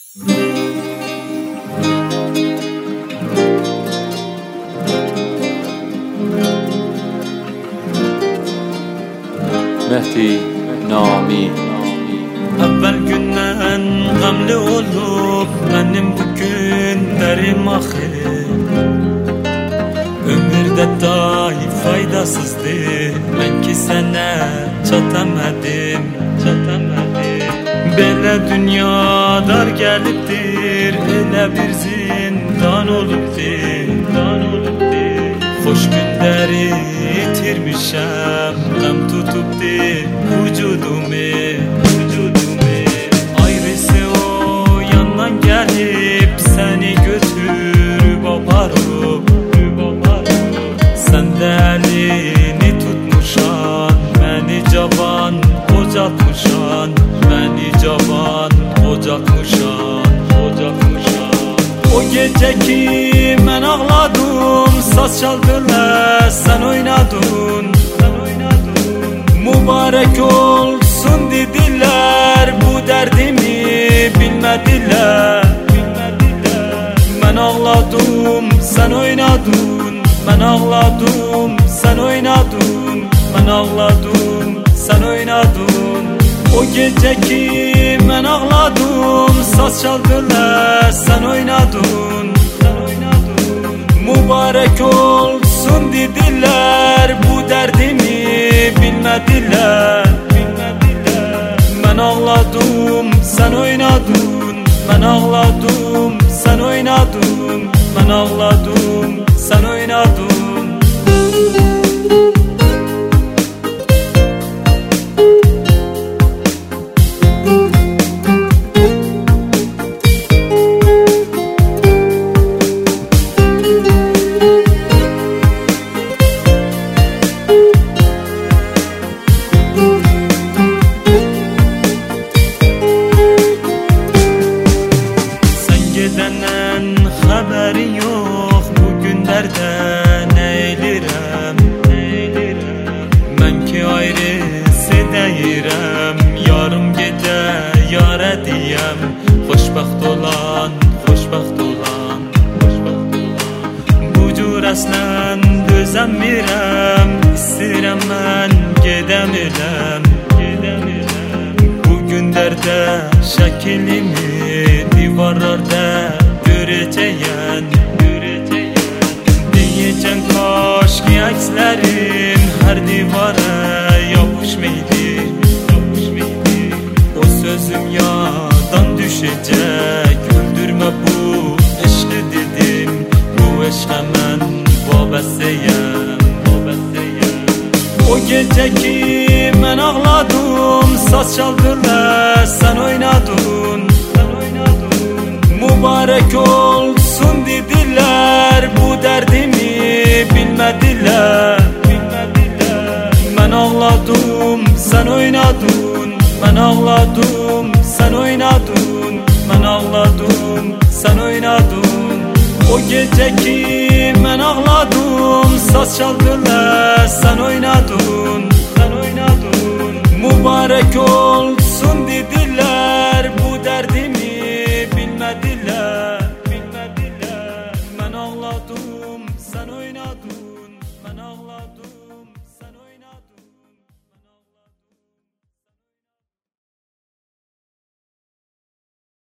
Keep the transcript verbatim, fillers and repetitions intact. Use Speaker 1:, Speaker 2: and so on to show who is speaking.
Speaker 1: Mehdi Nami.
Speaker 2: Evvel günden gamli olup benim bugünlerim ahir. Ömürde dahi faydasızdı, ben ki sana çatamadım, çatamadım. Böyle dünya dar geliptir, öyle bir zindan olupdi, zindan olupdi. Hoş günleri yitirmişem, gam tutupdi vücudumu, vücudumu. Ayrısı o yandan gelip seni götürüp aparıp, sen de elini tutmuşan, beni cavan ocatmışan, beni cavan ocatmışan, ocatmışan. O gece ki ben ağladım, saz çaldılar, sen oynadın, sen oynadın. Mübarek olsun dediler, bu derdimi bilmediler, bilmediler. Ben ağladım, sen oynadın. Ben ağladım, sen oynadın. Ben ağladım, sen oynadın. O gece ki ben ağladım, saz çaldılar, sen oynadın, sen oynadın. Mübarek olsun dediler, bu derdimi bilmediler, bilmediler. Ben ağladım, sen oynadın. Ben ağladım, sen oynadın. Ben ağladım, sen oynadın. Sen gidenden haberin yok, bugünlerde ne eylirem, ne eylirem. Ben ki ayrısı deyirem, yarım gece yar diyem. Xoşbaxt olan, xoşbaxt olan, xoşbaxt olan. Bu cür əslen dözəmirəm, istirəm mən gedəmirəm, gedəmirəm. Bugünlerde şəklimi divarlarda göreceğen, göreceğen. Diyeceğim kaş ki əkslərim her divara yapışmaydı, yapışmaydı. O sözüm yadan düşecek, öldürme bu eşki dedim. Bu eşke mən babasıyam, babasıyam. O gece ki ben ağladım, saz çaldılar, sen oynadın, sen oynadın. Mübarek olsun dediler, bu derdimi bilmediler, bilmediler. Ben ağladım, sen oynadın. Ben ağladım, sen oynadın. Ben ağladım, sen oynadın. O gece ki ben ağladım, saz çaldılar, sen oynadın, sen oynadın. Mübarek ol